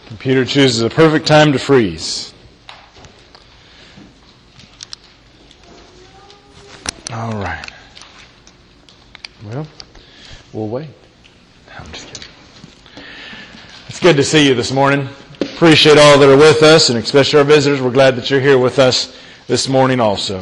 Computer chooses a perfect time to freeze. All right. Well, we'll wait. I'm just kidding. It's good to see you this morning. Appreciate all that are with us, and especially our visitors. We're glad that you're here with us this morning also.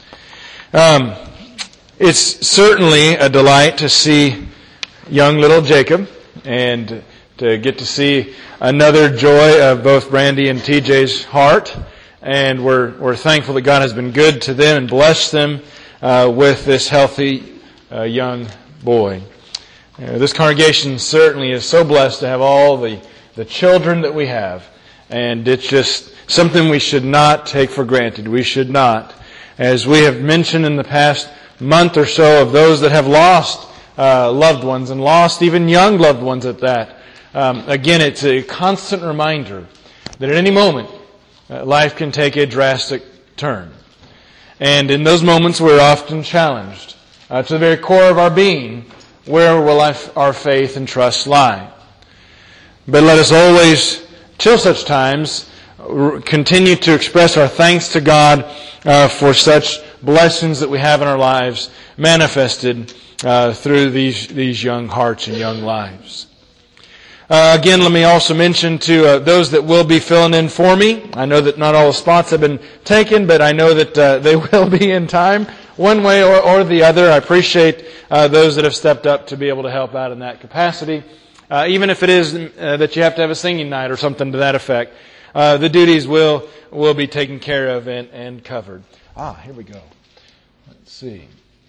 It's certainly a delight to see young little Jacob and to get to see another joy of both Brandy and TJ's heart. And we're thankful that God has been good to them and blessed them with this healthy young boy. This congregation certainly is so blessed to have all the children that we have. And it's just something we should not take for granted. We should not. As we have mentioned in the past month or so of those that have lost loved ones and lost even young loved ones at that. Again, it's a constant reminder that at any moment life can take a drastic turn. And in those moments we're often challenged to the very core of our being, where will our faith and trust lie? But let us always, till such times, continue to express our thanks to God for such blessings that we have in our lives manifested through these young hearts and young lives. Again, let me also mention to those that will be filling in for me. I know that not all the spots have been taken, but I know that they will be in time, one way or the other. I appreciate those that have stepped up to be able to help out in that capacity. Even if it is that you have to have a singing night or something to that effect, the duties will be taken care of and covered. Here we go. Let's see.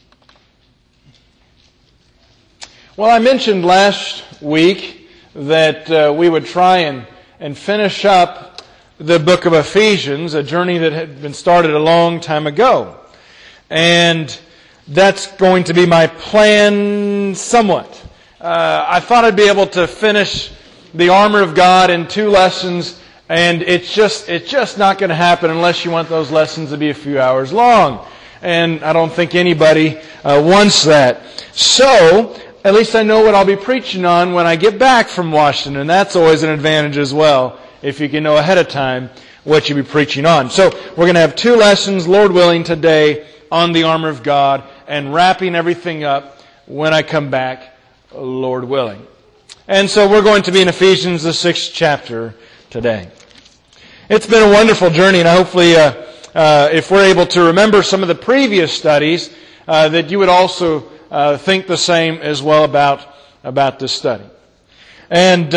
Well, I mentioned last week that we would try and finish up the book of Ephesians, a journey that had been started a long time ago. And that's going to be my plan somewhat. I thought I'd be able to finish the armor of God in 2 lessons, and it's just not going to happen unless you want those lessons to be a few hours long. And I don't think anybody wants that. So, at least I know what I'll be preaching on when I get back from Washington. And that's always an advantage as well, if you can know ahead of time what you'll be preaching on. So we're going to have 2 lessons, Lord willing, today on the armor of God, and wrapping everything up when I come back, Lord willing. And so we're going to be in Ephesians, the 6th chapter today. It's been a wonderful journey, and hopefully if we're able to remember some of the previous studies, that you would also think the same as well about this study. And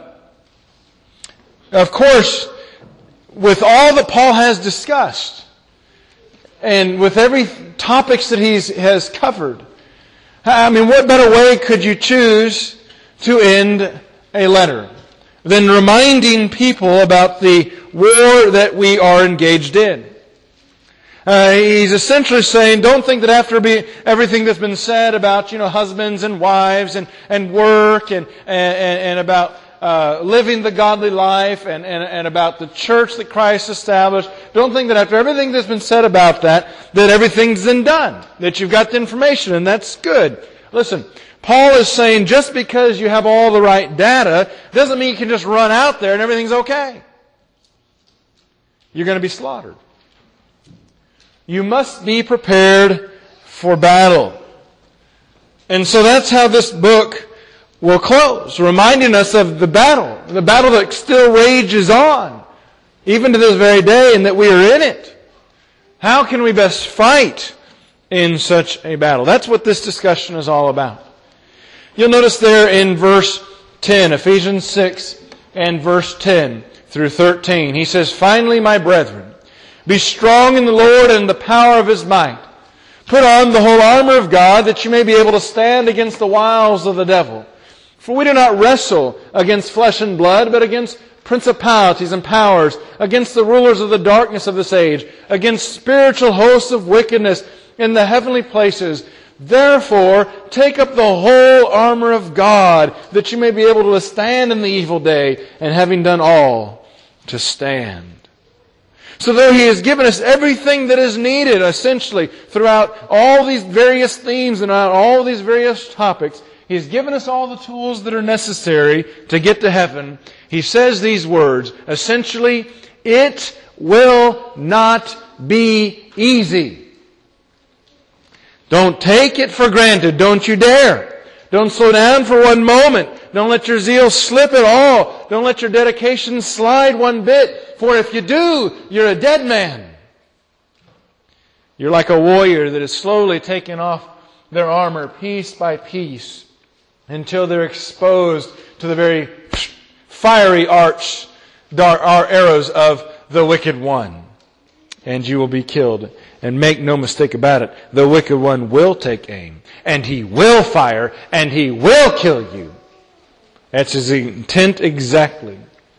of course, with all that Paul has discussed, and with every topics that he has covered, I mean, what better way could you choose to end a letter than reminding people about the war that we are engaged in? He's essentially saying, don't think that after everything that's been said about, husbands and wives and work and about living the godly life and about the church that Christ established, don't think that after everything that's been said about that everything's been done, that you've got the information, and that's good. Listen, Paul is saying just because you have all the right data doesn't mean you can just run out there and everything's okay. You're going to be slaughtered. You must be prepared for battle. And so that's how this book will close, reminding us of the battle that still rages on, even to this very day, and that we are in it. How can we best fight in such a battle? That's what this discussion is all about. You'll notice there in verse 10, Ephesians 6 and verse 10 through 13, he says, "Finally, my brethren, be strong in the Lord and in the power of His might. Put on the whole armor of God, that you may be able to stand against the wiles of the devil. For we do not wrestle against flesh and blood, but against principalities and powers, against the rulers of the darkness of this age, against spiritual hosts of wickedness in the heavenly places. Therefore, take up the whole armor of God, that you may be able to withstand in the evil day, and having done all, to stand." So though He has given us everything that is needed, essentially, throughout all these various themes and throughout all these various topics, He's given us all the tools that are necessary to get to heaven. he says these words. Essentially, it will not be easy. Don't take it for granted. Don't you dare. Don't slow down for one moment. Don't let your zeal slip at all. Don't let your dedication slide one bit. For if you do, you're a dead man. You're like a warrior that is slowly taking off their armor piece by piece until they're exposed to the very fiery arrows of the wicked one. And you will be killed. And make no mistake about it, the wicked one will take aim. And he will fire. And he will kill you. That's his intent exactly.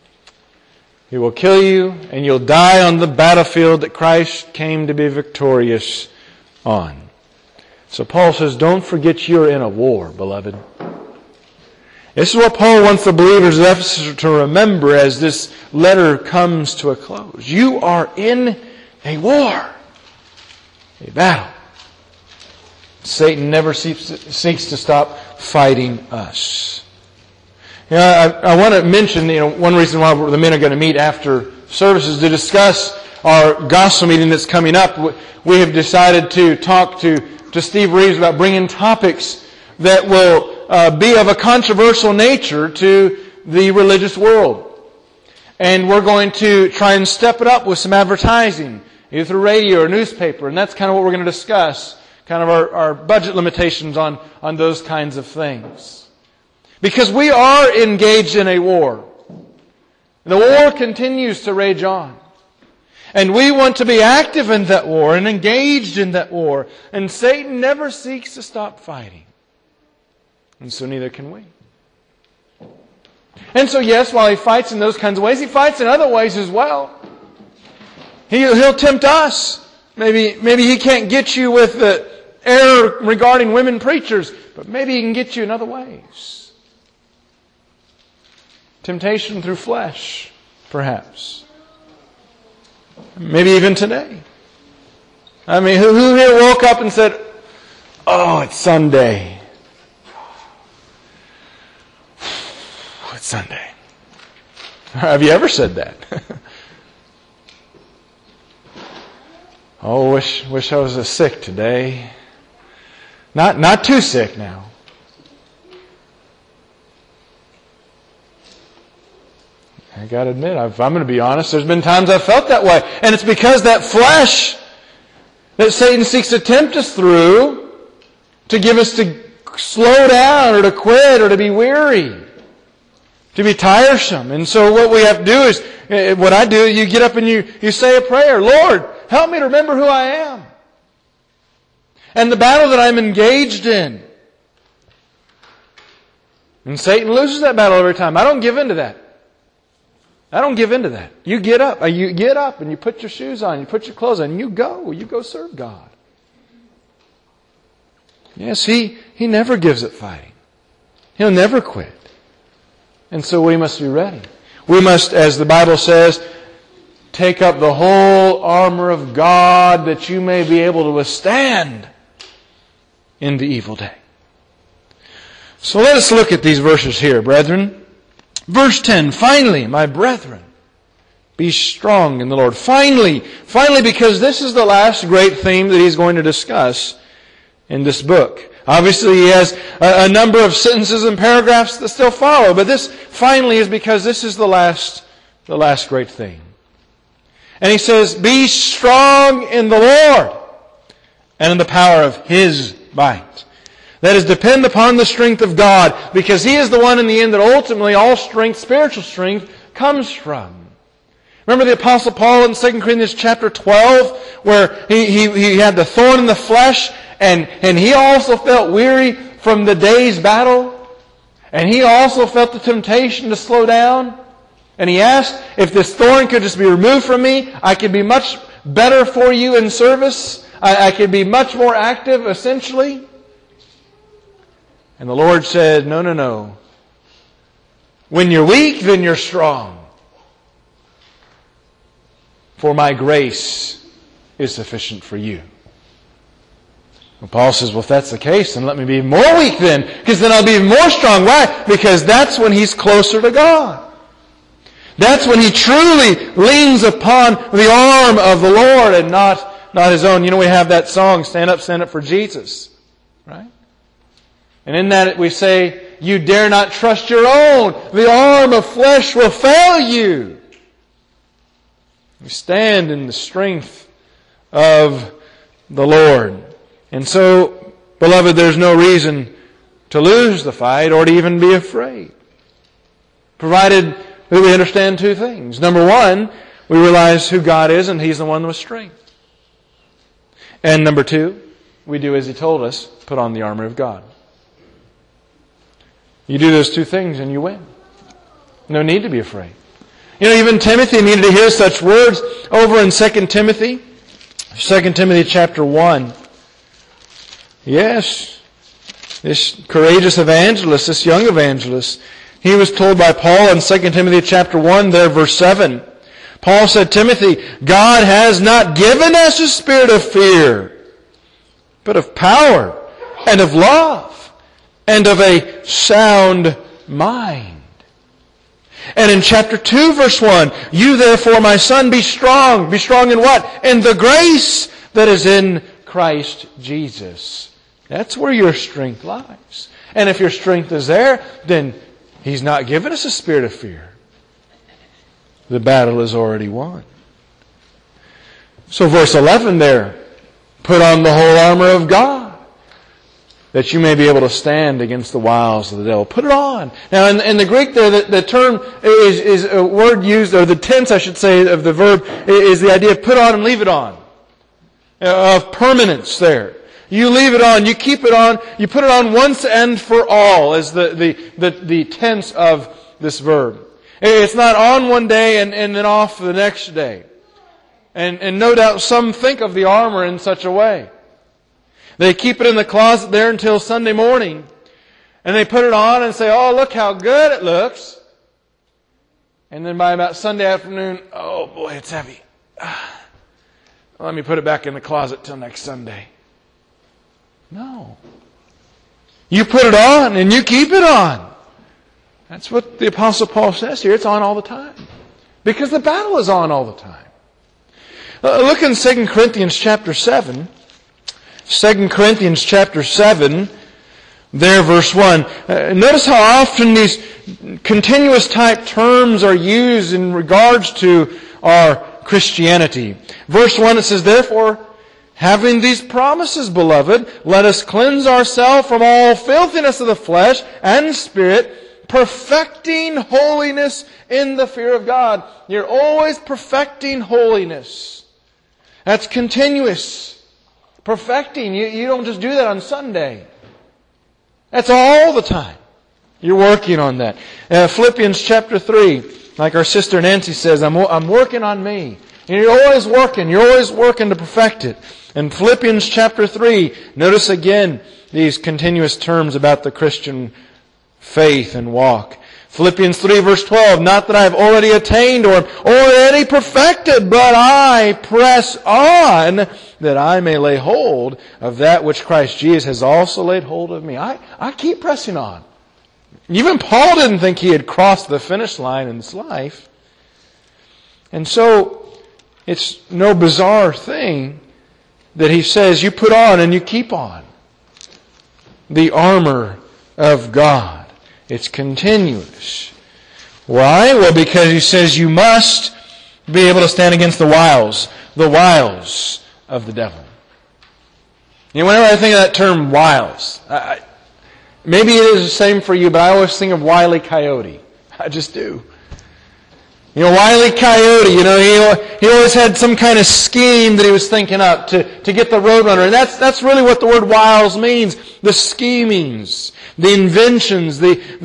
He will kill you, and you'll die on the battlefield that Christ came to be victorious on. So Paul says, don't forget you're in a war, beloved. This is what Paul wants the believers of Ephesus to remember as this letter comes to a close. You are in a war, a battle. Satan never seeks to stop fighting us. I want to mention, one reason why the men are going to meet after services to discuss our gospel meeting that's coming up. We have decided to talk to Steve Reeves about bringing topics that will be of a controversial nature to the religious world. And we're going to try and step it up with some advertising, either through radio or newspaper. And that's kind of what we're going to discuss, kind of our budget limitations on those kinds of things. Because we are engaged in a war. The war continues to rage on. And we want to be active in that war and engaged in that war. And Satan never seeks to stop fighting. And so neither can we. And so yes, while he fights in those kinds of ways, he fights in other ways as well. He'll tempt us. Maybe he can't get you with the error regarding women preachers, but maybe he can get you in other ways. Temptation through flesh, perhaps. Maybe even today. I mean, who here woke up and said, "Oh, it's Sunday. It's Sunday." Have you ever said that? Oh, wish I was sick today. Not too sick now. I got to admit, if I'm going to be honest, there's been times I've felt that way. And it's because that flesh that Satan seeks to tempt us through to give us to slow down or to quit or to be weary, to be tiresome. And so what we have to do is, what I do, you get up and you say a prayer. Lord, help me to remember who I am and the battle that I'm engaged in. And Satan loses that battle every time. I don't give in to that. I don't give in to that. You get up and you put your shoes on, you put your clothes on, and you go serve God. Yes, He never gives up fighting. He'll never quit. And so we must be ready. We must, as the Bible says, take up the whole armor of God that you may be able to withstand in the evil day. So let us look at these verses here, brethren. Verse 10, finally, my brethren, be strong in the Lord. Finally, because this is the last great theme that he's going to discuss in this book. Obviously, he has a number of sentences and paragraphs that still follow, but this finally is because this is the last great theme. And he says, be strong in the Lord and in the power of His might. That is, depend upon the strength of God, because He is the one in the end that ultimately all strength, spiritual strength, comes from. Remember the Apostle Paul in 2 Corinthians chapter 12, where he had the thorn in the flesh, and he also felt weary from the day's battle, and he also felt the temptation to slow down. And he asked, if this thorn could just be removed from me, I could be much better for you in service. I could be much more active, essentially. And the Lord said, no. When you're weak, then you're strong. For my grace is sufficient for you. Well, Paul says, well, if that's the case, then let me be more weak then, because then I'll be more strong. Why? Because that's when he's closer to God. That's when he truly leans upon the arm of the Lord and not his own. You know, we have that song, Stand Up for Jesus. Right? And in that we say, you dare not trust your own. The arm of flesh will fail you. We stand in the strength of the Lord. And so, beloved, there's no reason to lose the fight or to even be afraid. Provided that we understand two things. Number one, we realize who God is and He's the one with strength. And number two, we do as He told us, put on the armor of God. You do those two things and you win. No need to be afraid. You know, even Timothy needed to hear such words over in 2 Timothy. 2 Timothy chapter 1. Yes, this courageous evangelist, this young evangelist, he was told by Paul in 2 Timothy chapter 1, there, verse 7. Paul said, Timothy, God has not given us a spirit of fear, but of power and of love and of a sound mind. And in chapter 2, verse 1, you therefore, my son, be strong. Be strong in what? In the grace that is in Christ Jesus. That's where your strength lies. And if your strength is there, then He's not given us a spirit of fear. The battle is already won. So verse 11 there, put on the whole armor of God, that you may be able to stand against the wiles of the devil. Put it on. Now in the Greek there, the term is a word used, or the tense I should say of the verb is the idea of put on and leave it on. Of permanence there. You leave it on, you keep it on, you put it on once and for all is the tense of this verb. It's not on one day and then off the next day. And no doubt some think of the armor in such a way. They keep it in the closet there until Sunday morning. And they put it on and say, oh, look how good it looks. And then by about Sunday afternoon, oh boy, it's heavy. Let me put it back in the closet till next Sunday. No. You put it on and you keep it on. That's what the Apostle Paul says here. It's on all the time. Because the battle is on all the time. Look in 2 Corinthians chapter 7. 2 Corinthians chapter 7, there verse 1. Notice how often these continuous type terms are used in regards to our Christianity. Verse 1, it says, therefore, having these promises, beloved, let us cleanse ourselves from all filthiness of the flesh and spirit, perfecting holiness in the fear of God. You're always perfecting holiness. That's continuous. Perfecting. You don't just do that on Sunday. That's all the time. You're working on that. Philippians chapter 3, like our sister Nancy says, I'm working on me. And you're always working to perfect it. In Philippians chapter 3, notice again these continuous terms about the Christian faith and walk. Philippians 3 verse 12, not that I have already attained or already perfected, but I press on that I may lay hold of that which Christ Jesus has also laid hold of me. I keep pressing on. Even Paul didn't think he had crossed the finish line in his life. And so, it's no bizarre thing that he says you put on and you keep on the armor of God. It's continuous. Why? Well, because he says you must be able to stand against the wiles of the devil. You know, whenever I think of that term wiles, maybe it is the same for you, but I always think of Wile E. Coyote. I just do. You know, Wile E. Coyote, you know, he always had some kind of scheme that he was thinking up to get the Roadrunner. And that's really what the word wiles means. The schemings, the inventions,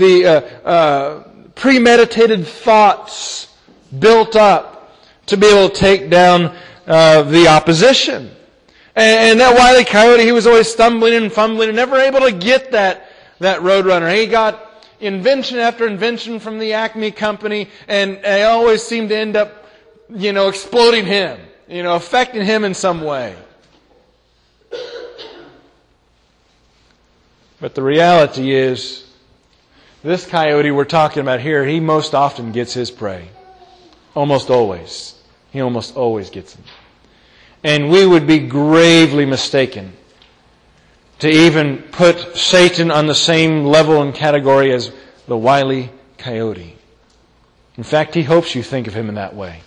the premeditated thoughts built up to be able to take down the opposition. And that Wile E. Coyote, he was always stumbling and fumbling and never able to get that Roadrunner. He got invention after invention from the Acme company, and they always seemed to end up, exploding him, affecting him in some way. But the reality is, this coyote we're talking about here, he most often gets his prey. Almost always. He almost always gets them. And we would be gravely mistaken to even put Satan on the same level and category as the wily coyote. In fact, he hopes you think of him in that way.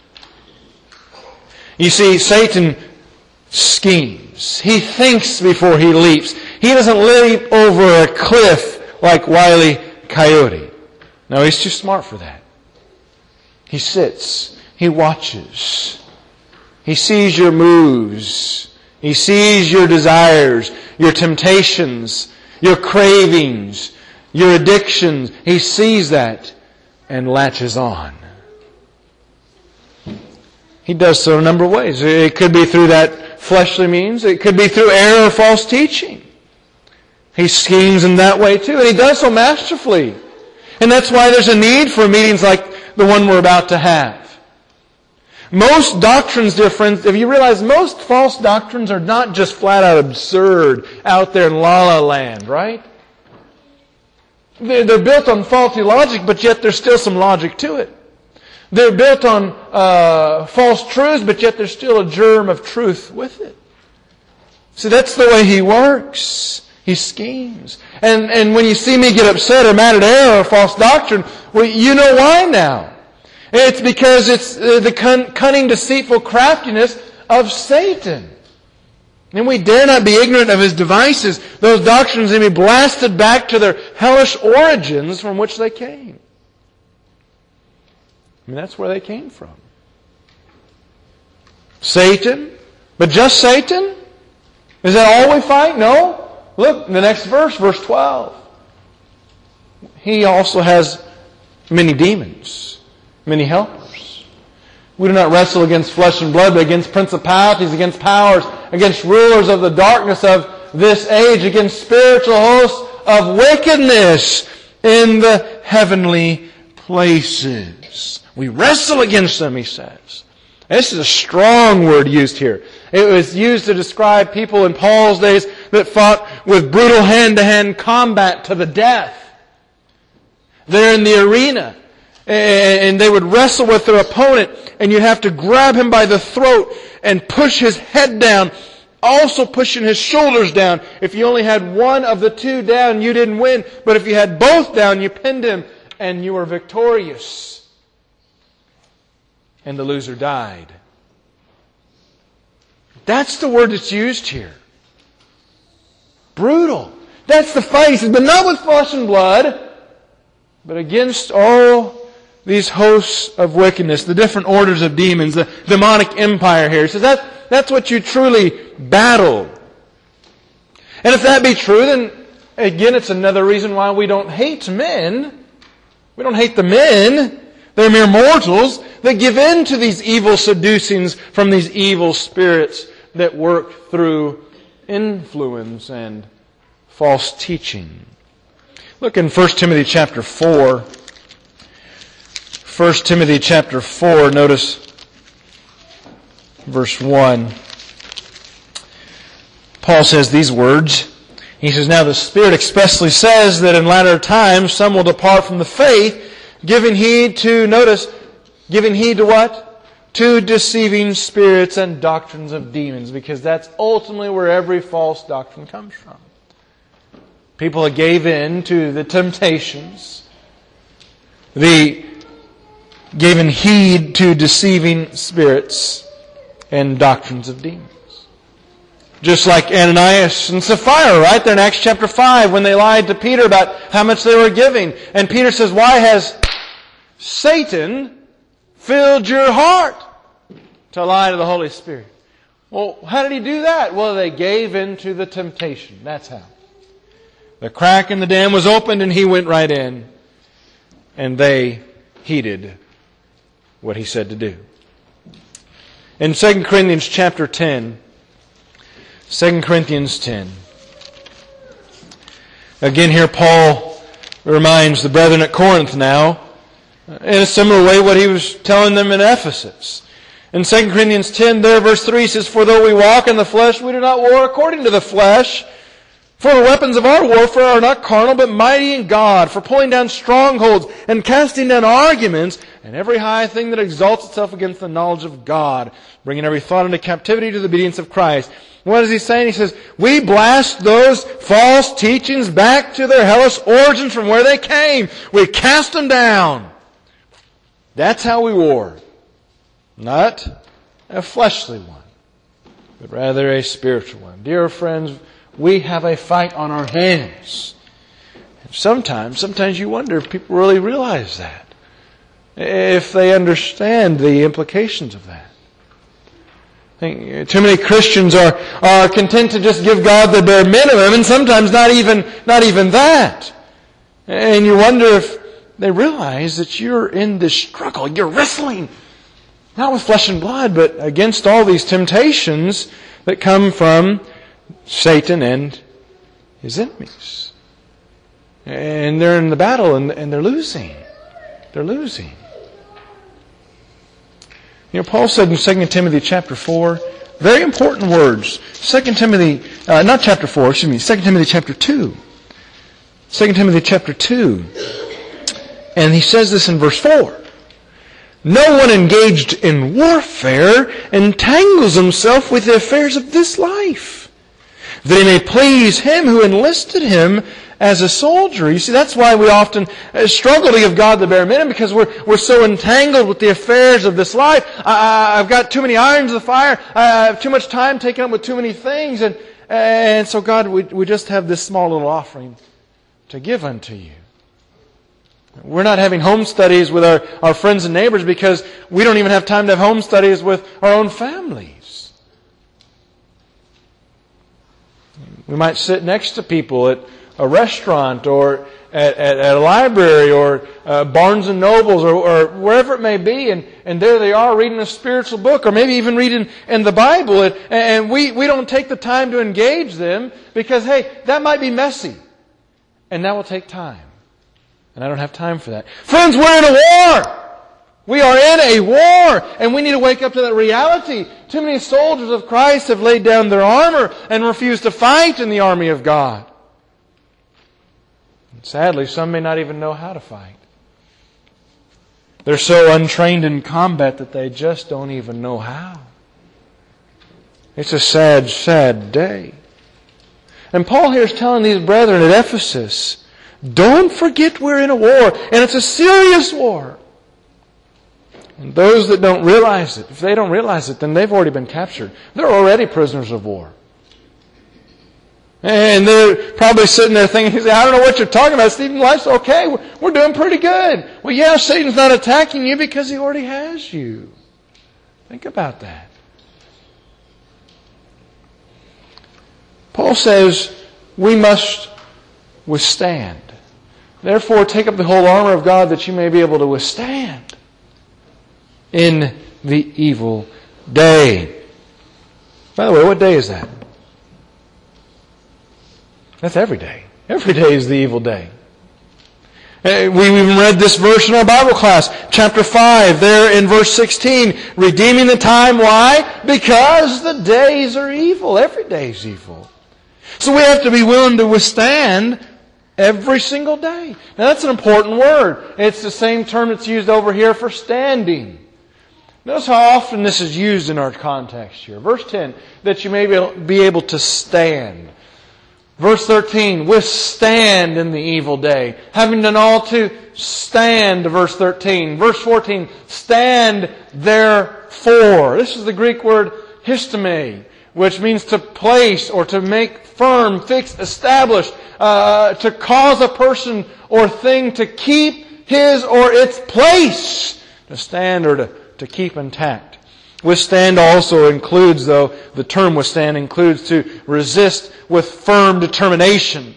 You see, Satan schemes. He thinks before he leaps. He doesn't leap over a cliff like wily coyote. No, he's too smart for that. He sits. He watches. He sees your moves. He sees your desires, your temptations, your cravings, your addictions. He sees that and latches on. He does so in a number of ways. It could be through that fleshly means. It could be through error or false teaching. He schemes in that way too. And he does so masterfully. And that's why there's a need for meetings like the one we're about to have. Most doctrines, dear friends, if you realize most false doctrines are not just flat out absurd out there in la-la land, right? They're built on faulty logic, but yet there's still some logic to it. They're built on false truths, but yet there's still a germ of truth with it. See, that's the way he works. He schemes. And when you see me get upset or mad at error or false doctrine, well, you know why now. It's because it's the cunning, deceitful craftiness of Satan. And we dare not be ignorant of his devices. Those doctrines may be blasted back to their hellish origins from which they came. I mean, that's where they came from. Satan? But just Satan? Is that all we fight? No. Look, in the next verse, verse 12. He also has many demons, many helpers. We do not wrestle against flesh and blood, but against principalities, against powers, against rulers of the darkness of this age, against spiritual hosts of wickedness in the heavenly places. We wrestle against them, he says. This is a strong word used here. It was used to describe people in Paul's days that fought with brutal hand-to-hand combat to the death. They're in the arena, and they would wrestle with their opponent, and you'd have to grab him by the throat and push his head down, also pushing his shoulders down. If you only had one of the two down, you didn't win. But if you had both down, you pinned him, and you were victorious. And the loser died. That's the word that's used here. Brutal. That's the fight. He says, but not with flesh and blood, but against all these hosts of wickedness, the different orders of demons, the demonic empire here. He says that's what you truly battle. And if that be true, then again, it's another reason why we don't hate men. We don't hate the men. They're mere mortals that give in to these evil seducings from these evil spirits that work through influence and false teaching. Look in 1 Timothy chapter 4. 1 Timothy chapter 4, notice verse 1. Paul says these words. He says, now the Spirit expressly says that in latter times some will depart from the faith, giving heed to, notice, giving heed to what? To deceiving spirits and doctrines of demons, because that's ultimately where every false doctrine comes from. People that gave in to the temptations, gave in heed to deceiving spirits and doctrines of demons. Just like Ananias and Sapphira, right there in Acts chapter 5, when they lied to Peter about how much they were giving. And Peter says, why has Satan filled your heart to lie to the Holy Spirit? Well, how did he do that? Well, they gave in to the temptation. That's how. The crack in the dam was opened and he went right in. And they heeded what he said to do. In 2 Corinthians chapter 10, 2 Corinthians 10. Again here Paul reminds the brethren at Corinth now, in a similar way what he was telling them in Ephesus. In 2 Corinthians 10, there verse 3 says, for though we walk in the flesh, we do not war according to the flesh. For the weapons of our warfare are not carnal, but mighty in God, for pulling down strongholds and casting down arguments and every high thing that exalts itself against the knowledge of God, bringing every thought into captivity to the obedience of Christ. What is he saying? He says, we blast those false teachings back to their hellish origins from where they came. We cast them down. That's how we war. Not a fleshly one, but rather a spiritual one. Dear friends, we have a fight on our hands. And sometimes you wonder if people really realize that. If they understand the implications of that. I think too many Christians are content to just give God the bare minimum, and sometimes not even that. And you wonder if they realize that you're in this struggle. You're wrestling, not with flesh and blood, but against all these temptations that come from Satan and his enemies. And they're in the battle and they're losing. They're losing. Paul said in 2 Timothy chapter 4, very important words. 2 Timothy, not chapter 4, 2 Timothy chapter 2. 2 Timothy chapter 2. And he says this in verse 4. No one engaged in warfare entangles himself with the affairs of this life, that he may please him who enlisted him as a soldier. You see, that's why we often struggle to give God the bare minimum, because we're so entangled with the affairs of this life. I've got too many irons in the fire. I have too much time taken up with too many things. And so God, we just have this small little offering to give unto you. We're not having home studies with our friends and neighbors because we don't even have time to have home studies with our own families. We might sit next to people at a restaurant or at a library or Barnes and Nobles or wherever it may be, and there they are reading a spiritual book or maybe even reading in the Bible, and we don't take the time to engage them because, hey, that might be messy and that will take time. And I don't have time for that. Friends, we're in a war! We are in a war! And we need to wake up to that reality. Too many soldiers of Christ have laid down their armor and refused to fight in the army of God. And sadly, some may not even know how to fight. They're so untrained in combat that they just don't even know how. It's a sad, sad day. And Paul here is telling these brethren at Ephesus, don't forget we're in a war, and it's a serious war. And those that don't realize it, if they don't realize it, then they've already been captured. They're already prisoners of war. And they're probably sitting there thinking, I don't know what you're talking about, Stephen. Life's okay. We're doing pretty good. Well, yeah, Satan's not attacking you because he already has you. Think about that. Paul says we must withstand. Therefore, take up the whole armor of God that you may be able to withstand in the evil day. By the way, what day is that? That's every day. Every day is the evil day. We even read this verse in our Bible class, chapter 5, there in verse 16, redeeming the time. Why? Because the days are evil. Every day is evil. So we have to be willing to withstand every single day. Now that's an important word. It's the same term that's used over here for standing. Notice how often this is used in our context here. Verse 10, that you may be able to stand. Verse 13, withstand in the evil day. Having done all to stand, verse 13. Verse 14, stand therefore. This is the Greek word histome, which means to place or to make firm, fixed, established, to cause a person or thing to keep his or its place, to stand or to keep intact. Withstand also includes, though, the term withstand includes to resist with firm determination.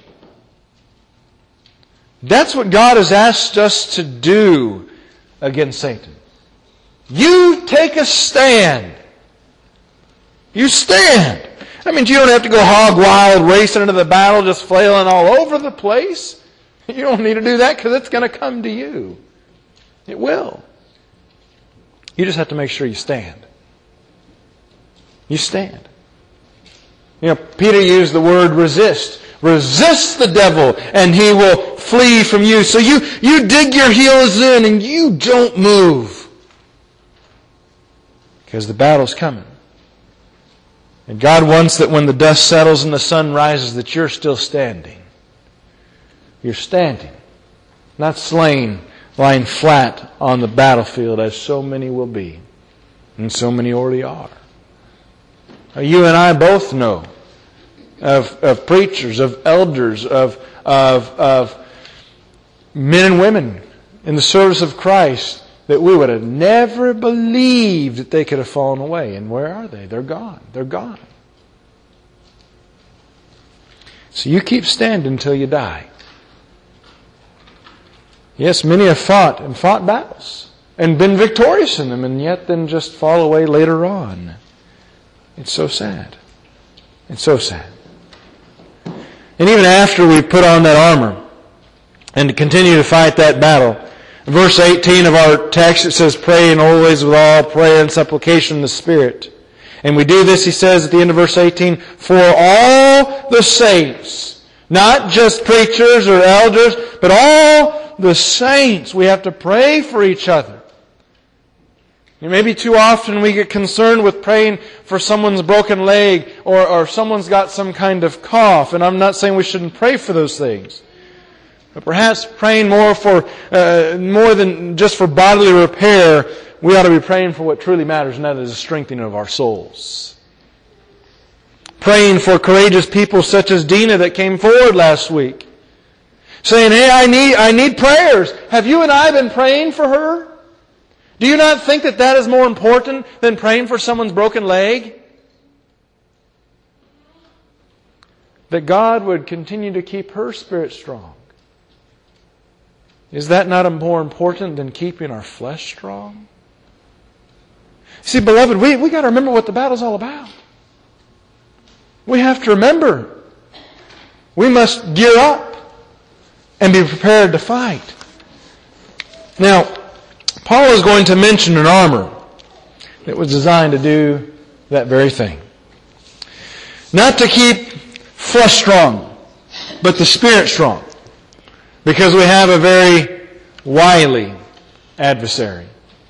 That's what God has asked us to do against Satan. You take a stand. You stand. That means you don't have to go hog wild, racing into the battle, just flailing all over the place. You don't need to do that because it's going to come to you. It will. You just have to make sure you stand. You stand. Peter used the word resist. Resist the devil and he will flee from you. So you dig your heels in and you don't move. Because the battle's coming. And God wants that when the dust settles and the sun rises that you're still standing. You're standing. Not slain, lying flat on the battlefield as so many will be. And so many already are. You and I both know of preachers, of elders, of men and women in the service of Christ that we would have never believed that they could have fallen away. And where are they? They're gone. They're gone. So you keep standing until you die. Yes, many have fought and fought battles and been victorious in them and yet then just fall away later on. It's so sad. It's so sad. And even after we put on that armor and to continue to fight that battle, in verse 18 of our text it says, praying always with all prayer and supplication in the Spirit. And we do this, he says at the end of verse 18, for all the saints, not just preachers or elders, but all the saints. We have to pray for each other. And maybe too often we get concerned with praying for someone's broken leg or someone's got some kind of cough. And I'm not saying we shouldn't pray for those things. But perhaps praying more than just for bodily repair, we ought to be praying for what truly matters, and that is the strengthening of our souls. Praying for courageous people such as Dina that came forward last week. Saying, hey, I need prayers. Have you and I been praying for her? Do you not think that that is more important than praying for someone's broken leg? That God would continue to keep her spirit strong. Is that not more important than keeping our flesh strong? See, beloved, we got to remember what the battle's all about. We have to remember. We must gear up and be prepared to fight. Now, Paul is going to mention an armor that was designed to do that very thing. Not to keep flesh strong, but the spirit strong. Because we have a very wily adversary.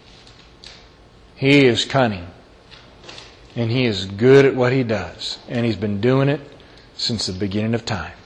He is cunning. And he is good at what he does. And he's been doing it since the beginning of time.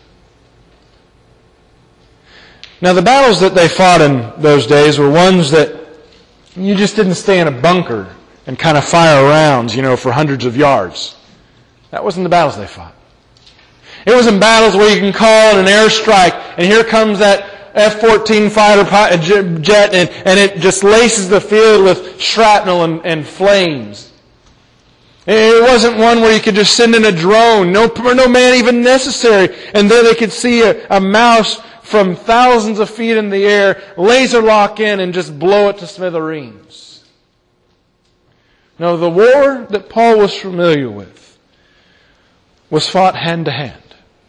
Now the battles that they fought in those days were ones that you just didn't stay in a bunker and kind of fire rounds, for hundreds of yards. That wasn't the battles they fought. It was in battles where you can call in an airstrike and here comes that F-14 fighter jet and it just laces the field with shrapnel and flames. It wasn't one where you could just send in a drone, no man even necessary, and there they could see a mouse from thousands of feet in the air, laser lock in and just blow it to smithereens. No, the war that Paul was familiar with was fought hand to hand.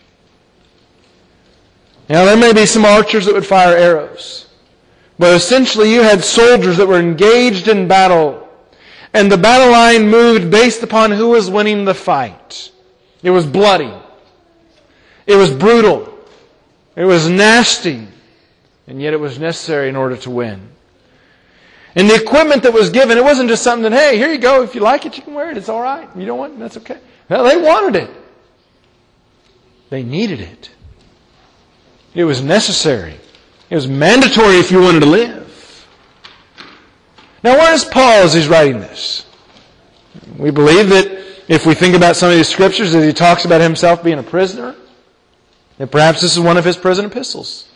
Now there may be some archers that would fire arrows, but essentially you had soldiers that were engaged in battle, and the battle line moved based upon who was winning the fight. It was bloody. It was brutal. It was nasty, and yet it was necessary in order to win. And the equipment that was given, it wasn't just something that, hey, here you go. If you like it, you can wear it. It's all right. You don't want it, that's okay. No, they wanted it. They needed it. It was necessary. It was mandatory if you wanted to live. Now, where is Paul as he's writing this? We believe that if we think about some of these scriptures, that he talks about himself being a prisoner, that perhaps this is one of his prison epistles.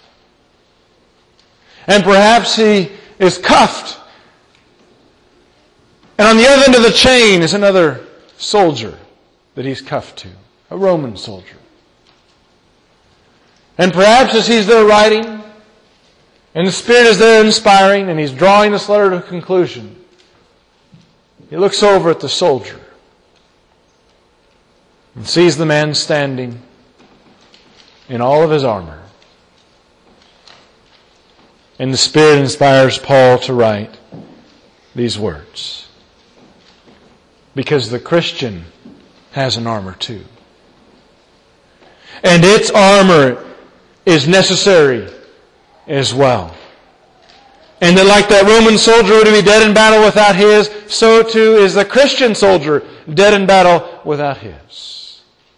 And perhaps he is cuffed. And on the other end of the chain is another soldier that he's cuffed to, a Roman soldier. And perhaps as he's there writing, and the Spirit is there inspiring, and he's drawing this letter to a conclusion, he looks over at the soldier and sees the man standing in all of his armor. And the Spirit inspires Paul to write these words. Because the Christian has an armor too. And its armor is necessary as well. And that like that Roman soldier would be dead in battle without his, so too is the Christian soldier dead in battle without his.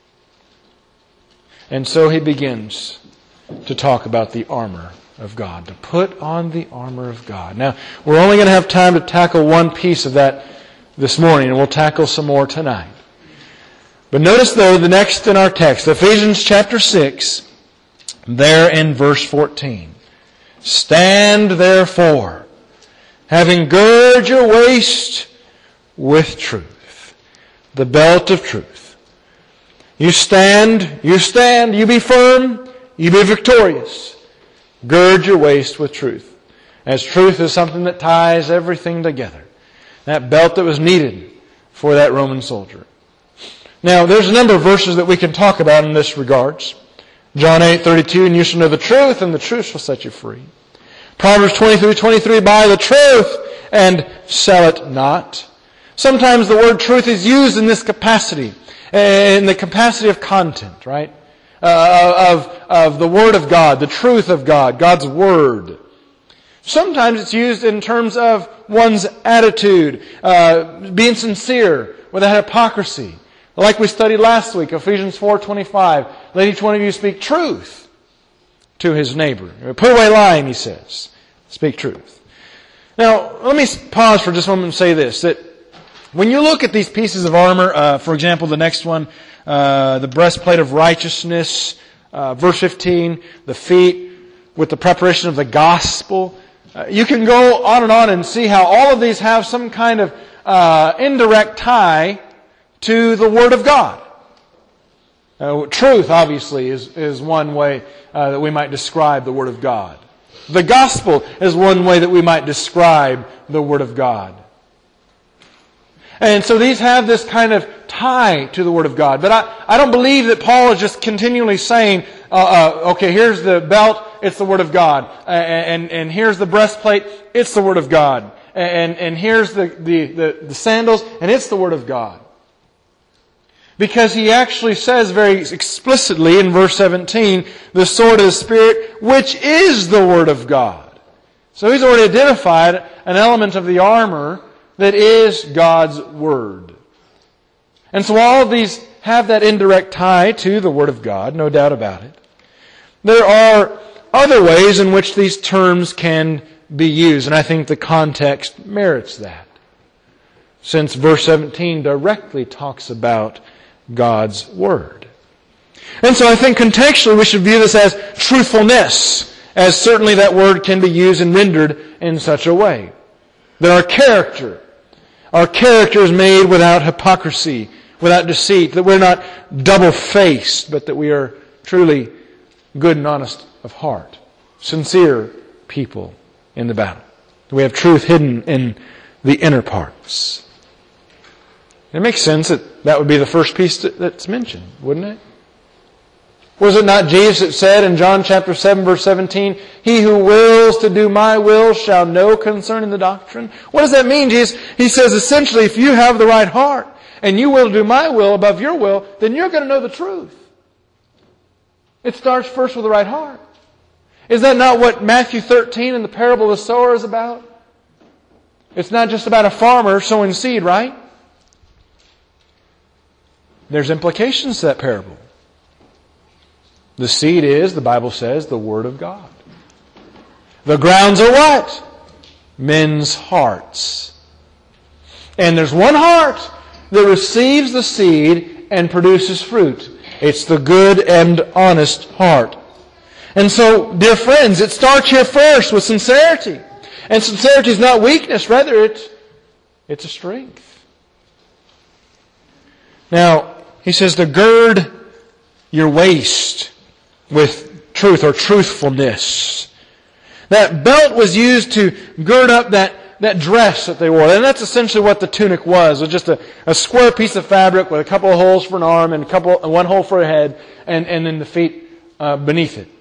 And so he begins to talk about the armor of God, to put on the armor of God. Now, we're only going to have time to tackle one piece of that this morning, and we'll tackle some more tonight. But notice, though, the next in our text, Ephesians chapter 6, there in verse 14. Stand therefore, having girded your waist with truth, the belt of truth. You stand, you be firm, you be victorious. Gird your waist with truth. As truth is something that ties everything together. That belt that was needed for that Roman soldier. Now, there's a number of verses that we can talk about in this regards. John 8:32, and you shall know the truth, and the truth shall set you free. Proverbs 23:23, buy the truth and sell it not. Sometimes the word truth is used in this capacity, in the capacity of content, right? Of the Word of God, the truth of God, God's Word. Sometimes it's used in terms of one's attitude, being sincere without hypocrisy. Like we studied last week, Ephesians 4:25, let each one of you speak truth to his neighbor. Put away lying, he says. Speak truth. Now, let me pause for just a moment and say this, that when you look at these pieces of armor, for example, the next one, the breastplate of righteousness, verse 15, the feet with the preparation of the gospel, you can go on and see how all of these have some kind of indirect tie to the Word of God. Truth, obviously, is one way that we might describe the Word of God. The gospel is one way that we might describe the Word of God. And so these have this kind of tie to the Word of God. But I don't believe that Paul is just continually saying, okay, here's the belt, it's the Word of God. And here's the breastplate, it's the Word of God. And here's the sandals, and it's the Word of God. Because he actually says very explicitly in verse 17, the sword of the Spirit, which is the Word of God. So he's already identified an element of the armor that is God's Word. And so all of these have that indirect tie to the Word of God, no doubt about it. There are other ways in which these terms can be used, and I think the context merits that. Since verse 17 directly talks about God's Word. And so I think contextually we should view this as truthfulness, as certainly that word can be used and rendered in such a way. That our character is made without hypocrisy, without deceit, that we're not double-faced, but that we are truly good and honest of heart, sincere people in the battle. We have truth hidden in the inner parts. It makes sense that would be the first piece that's mentioned, wouldn't it? Was it not Jesus that said in John chapter 7, verse 17, he who wills to do my will shall know concerning the doctrine? What does that mean, Jesus? He says essentially, if you have the right heart and you will do my will above your will, then you're going to know the truth. It starts first with the right heart. Is that not what Matthew 13 and the parable of the sower is about? It's not just about a farmer sowing seed, right? There's implications to that parable. The seed is, the Bible says, the Word of God. The grounds are what? Men's hearts. And there's one heart that receives the seed and produces fruit. It's the good and honest heart. And so, dear friends, it starts here first with sincerity. And sincerity is not weakness, rather it's a strength. Now, he says to gird your waist with truth or truthfulness. That belt was used to gird up that dress that they wore. And that's essentially what the tunic was. It was just a square piece of fabric with a couple of holes for an arm and one hole for a head and then the feet beneath it.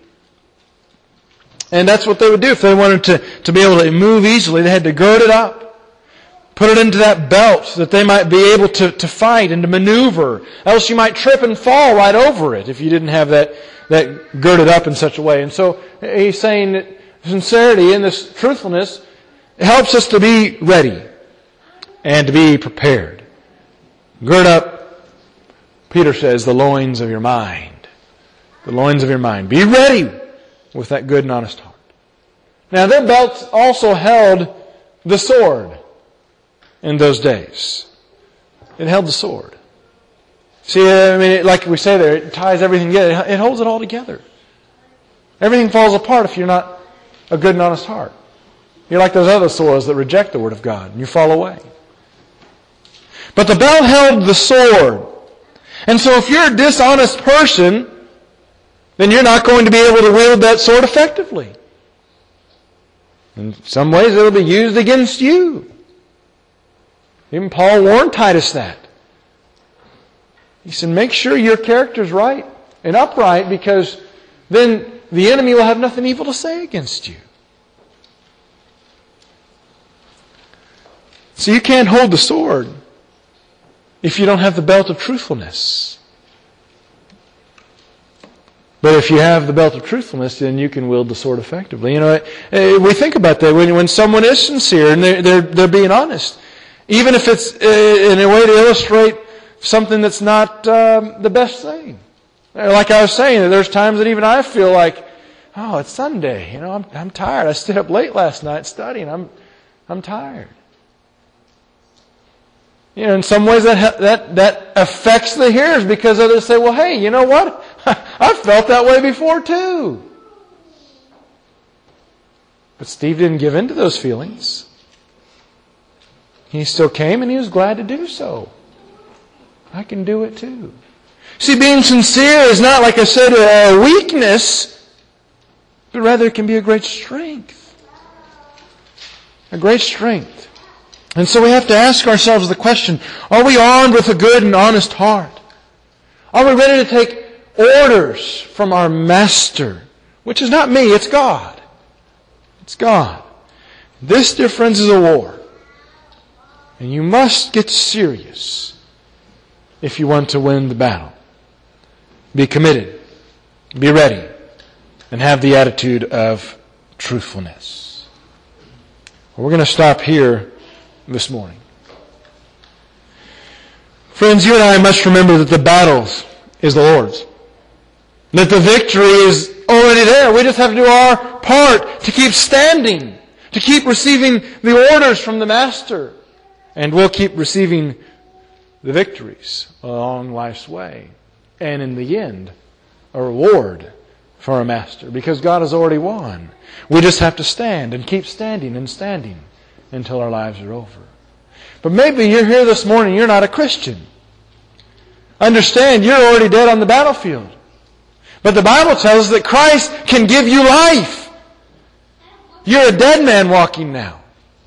And that's what they would do if they wanted to be able to move easily. They had to gird it up. Put it into that belt that they might be able to fight and to maneuver. Else you might trip and fall right over it if you didn't have that girded up in such a way. And so he's saying that sincerity and this truthfulness helps us to be ready and to be prepared. Gird up, Peter says, the loins of your mind. The loins of your mind. Be ready with that good and honest heart. Now their belts also held the sword in those days. It held the sword. See, I mean, like we say there, it ties everything together. It holds it all together. Everything falls apart if you're not a good and honest heart. You're like those other swords that reject the Word of God, and you fall away. But the belt held the sword. And so if you're a dishonest person, then you're not going to be able to wield that sword effectively. In some ways, it'll be used against you. Even Paul warned Titus that. He said, make sure your character's right and upright, because then the enemy will have nothing evil to say against you. So you can't hold the sword if you don't have the belt of truthfulness. But if you have the belt of truthfulness, then you can wield the sword effectively. You know, we think about that when someone is sincere and they're being honest. Even if it's in a way to illustrate something that's not the best thing. Like I was saying, there's times that even I feel like, oh, it's Sunday. You know, I'm tired. I stayed up late last night studying. I'm tired. You know, in some ways that affects the hearers, because others say, well, hey, you know what? I've felt that way before too. But Steve didn't give in to those feelings. He still came and he was glad to do so. I can do it too. See, being sincere is not, like I said, a weakness, but rather it can be a great strength. A great strength. And so we have to ask ourselves the question, are we armed with a good and honest heart? Are we ready to take orders from our Master? Which is not me, it's God. It's God. This, dear friends, is a war. And you must get serious if you want to win the battle. Be committed. Be ready. And have the attitude of truthfulness. Well, we're going to stop here this morning. Friends, you and I must remember that the battle is the Lord's. That the victory is already there. We just have to do our part to keep standing, to keep receiving the orders from the Master. And we'll keep receiving the victories along life's way. And in the end, a reward for our Master. Because God has already won. We just have to stand and keep standing and standing until our lives are over. But maybe you're here this morning, you're not a Christian. Understand, you're already dead on the battlefield. But the Bible tells us that Christ can give you life. You're a dead man walking now.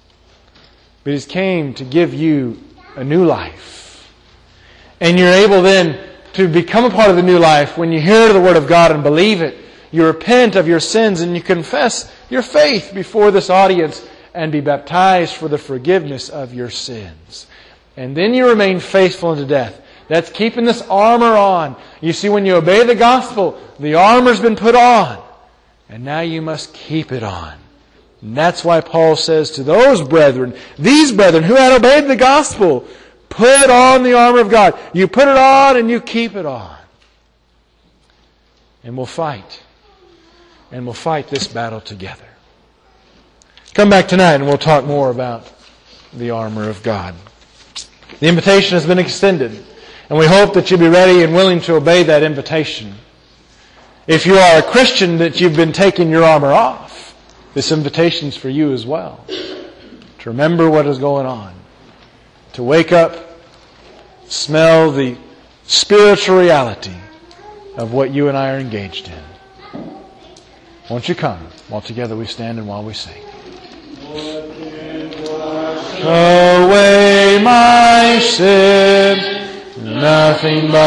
But He came to give you a new life. And you're able then to become a part of the new life when you hear the Word of God and believe it. You repent of your sins and you confess your faith before this audience and be baptized for the forgiveness of your sins. And then you remain faithful unto death. That's keeping this armor on. You see, when you obey the gospel, the armor's been put on. And now you must keep it on. And that's why Paul says to those brethren, these brethren who had obeyed the gospel, put on the armor of God. You put it on and you keep it on. And we'll fight. And we'll fight this battle together. Come back tonight and we'll talk more about the armor of God. The invitation has been extended. And we hope that you'll be ready and willing to obey that invitation. If you are a Christian, that you've been taking your armor off, this invitation's for you as well. To remember what is going on. To wake up, smell the spiritual reality of what you and I are engaged in. Won't you come while together we stand and while we sing. Away my sin, nothing but